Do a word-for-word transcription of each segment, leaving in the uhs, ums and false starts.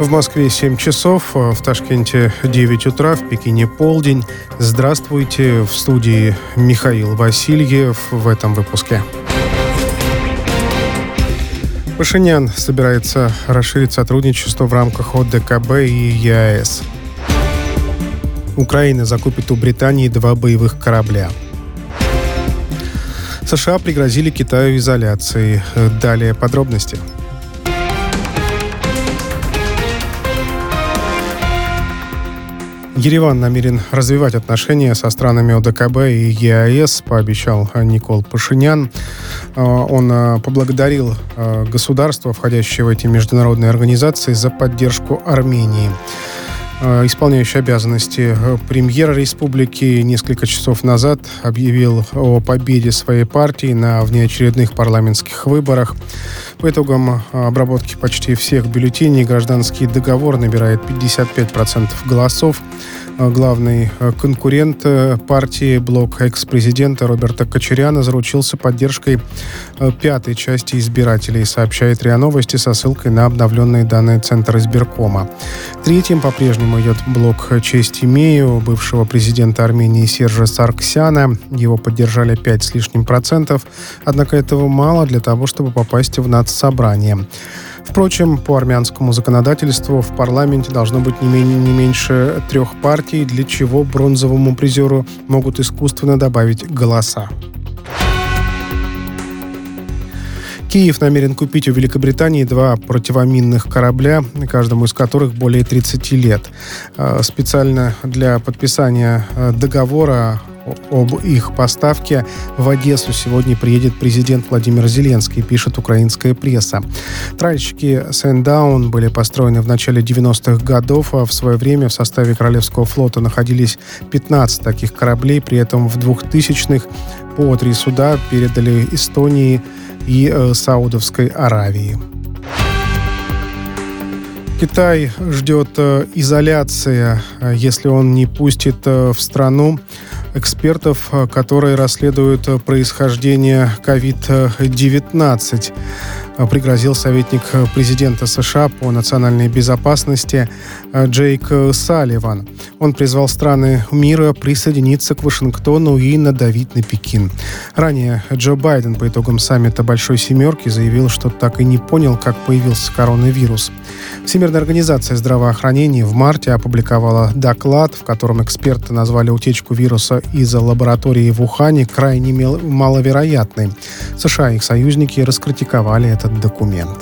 В Москве семь часов, в Ташкенте девять утра, в Пекине полдень. Здравствуйте, в студии Михаил Васильев в этом выпуске. Пашинян собирается расширить сотрудничество в рамках О Дэ Ка Бэ и Е А Эс. Украина закупит у Британии два боевых корабля. США пригрозили Китаю изоляцией. Далее подробности. Ереван намерен развивать отношения со странами О Дэ Ка Бэ и Е А Эс, пообещал Никол Пашинян. Он поблагодарил государства, входящие в эти международные организации, за поддержку Армении. Исполняющий обязанности премьера республики несколько часов назад объявил о победе своей партии на внеочередных парламентских выборах. По итогам обработки почти всех бюллетеней гражданский договор набирает пятьдесят пять процентов голосов. Главный конкурент партии, блок экс-президента Роберта Кочаряна, заручился поддержкой пятой части избирателей, сообщает РИА Новости со ссылкой на обновленные данные Центра избиркома. Третьим по-прежнему идет блок «Честь имею» бывшего президента Армении Сержа Саргсяна. Его поддержали пять с лишним процентов, однако этого мало для того, чтобы попасть в нацсобрание. Впрочем, по армянскому законодательству в парламенте должно быть не, менее, не меньше трех партий, для чего бронзовому призеру могут искусственно добавить голоса. Киев намерен купить у Великобритании два противоминных корабля, каждому из которых более тридцати лет. Специально для подписания договора об их поставке в Одессу сегодня приедет президент Владимир Зеленский, пишет украинская пресса. Тральщики Сэндаун были построены в начале девяностых годов, а в свое время в составе Королевского флота находились пятнадцать таких кораблей. При этом в двухтысячных по три суда передали Эстонии и э, Саудовской Аравии. Китай ждет э, изоляция, если он не пустит э, в страну экспертов, которые расследуют происхождение ковид девятнадцать. Пригрозил советник президента США по национальной безопасности Джейк Салливан. Он призвал страны мира присоединиться к Вашингтону и надавить на Пекин. Ранее Джо Байден по итогам саммита Большой Семерки заявил, что так и не понял, как появился коронавирус. Всемирная организация здравоохранения в марте опубликовала доклад, в котором эксперты назвали утечку вируса из лаборатории в Ухане крайне маловероятной. США и их союзники раскритиковали этот документ.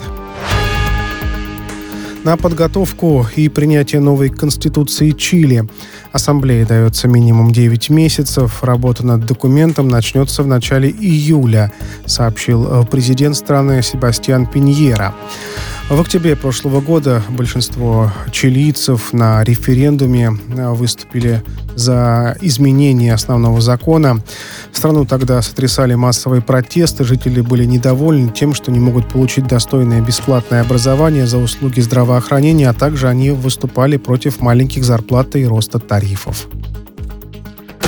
На подготовку и принятие новой конституции Чили Ассамблее дается минимум девять месяцев. Работа над документом начнется в начале июля, сообщил президент страны Себастьян Пиньера. В октябре прошлого года большинство чилийцев на референдуме выступили за изменение основного закона. Страну тогда сотрясали массовые протесты. Жители были недовольны тем, что не могут получить достойное бесплатное образование за услуги здравоохранения, а также они выступали против маленьких зарплат и роста тарифов.